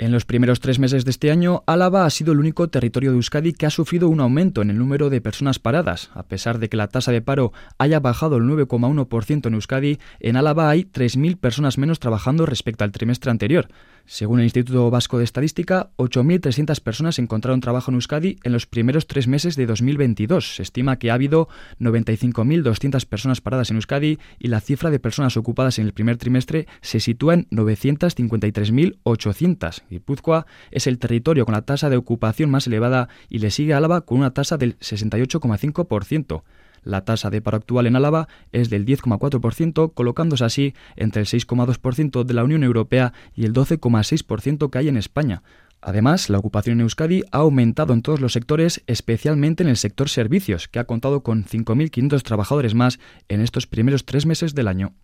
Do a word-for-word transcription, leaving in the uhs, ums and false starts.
En los primeros tres meses de este año, Álava ha sido el único territorio de Euskadi que ha sufrido un aumento en el número de personas paradas. A pesar de que la tasa de paro haya bajado el nueve coma uno por ciento en Euskadi, en Álava hay tres mil personas menos trabajando respecto al trimestre anterior. Según el Instituto Vasco de Estadística, ocho mil trescientas personas encontraron trabajo en Euskadi en los primeros tres meses de dos mil veintidós. Se estima que ha habido noventa y cinco mil doscientas personas paradas en Euskadi y la cifra de personas ocupadas en el primer trimestre se sitúa en novecientas cincuenta y tres mil ochocientas. Guipúzcoa es el territorio con la tasa de ocupación más elevada y le sigue a Álava con una tasa del sesenta y ocho coma cinco por ciento. La tasa de paro actual en Álava es del diez coma cuatro por ciento, colocándose así entre el seis coma dos por ciento de la Unión Europea y el doce coma seis por ciento que hay en España. Además, la ocupación en Euskadi ha aumentado en todos los sectores, especialmente en el sector servicios, que ha contado con cinco mil quinientos trabajadores más en estos primeros tres meses del año.